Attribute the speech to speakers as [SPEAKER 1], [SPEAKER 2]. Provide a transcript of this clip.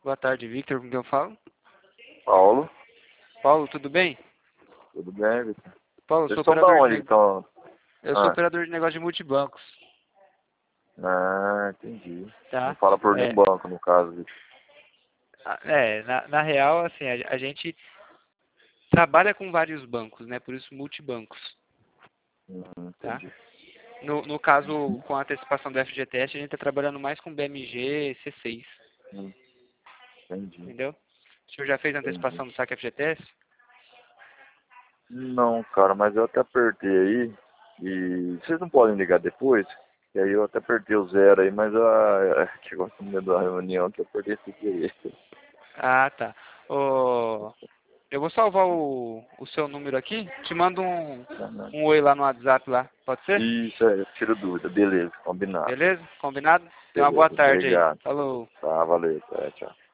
[SPEAKER 1] Boa tarde, Victor. Com quem eu falo?
[SPEAKER 2] Paulo,
[SPEAKER 1] Paulo, tudo bem?
[SPEAKER 2] tudo bem, Vitor?
[SPEAKER 1] Paulo, eu
[SPEAKER 2] Vocês
[SPEAKER 1] sou
[SPEAKER 2] estão da
[SPEAKER 1] operador de,
[SPEAKER 2] onde, então?
[SPEAKER 1] eu sou
[SPEAKER 2] Ah,
[SPEAKER 1] operador de negócio de multibancos,
[SPEAKER 2] entendi. Não
[SPEAKER 1] tá?
[SPEAKER 2] fala por nenhum
[SPEAKER 1] É,
[SPEAKER 2] banco, no caso, Vitor.
[SPEAKER 1] na real, assim, a gente trabalha com vários bancos, né? Por isso multibancos, tá?
[SPEAKER 2] Entendi.
[SPEAKER 1] No caso, com a antecipação do FGTS, a gente está trabalhando mais com BMG e C6,
[SPEAKER 2] Hum, Entendi,
[SPEAKER 1] entendeu? O senhor já fez a
[SPEAKER 2] entendi.
[SPEAKER 1] antecipação do saque FGTS?
[SPEAKER 2] Não, cara, mas eu até apertei aí. E vocês não podem ligar depois? E aí eu até apertei o zero aí, mas chegou a meio da reunião que eu apertei esse aqui aí.
[SPEAKER 1] Ah, tá. Ô, eu vou salvar o seu número aqui, te mando um oi lá no WhatsApp lá, pode ser?
[SPEAKER 2] Isso, eu tiro dúvida. Beleza, combinado.
[SPEAKER 1] Beleza? Combinado? Tenha uma boa
[SPEAKER 2] Beleza,
[SPEAKER 1] tarde aí.
[SPEAKER 2] obrigado.
[SPEAKER 1] Falou.
[SPEAKER 2] Tá, valeu. Tchau.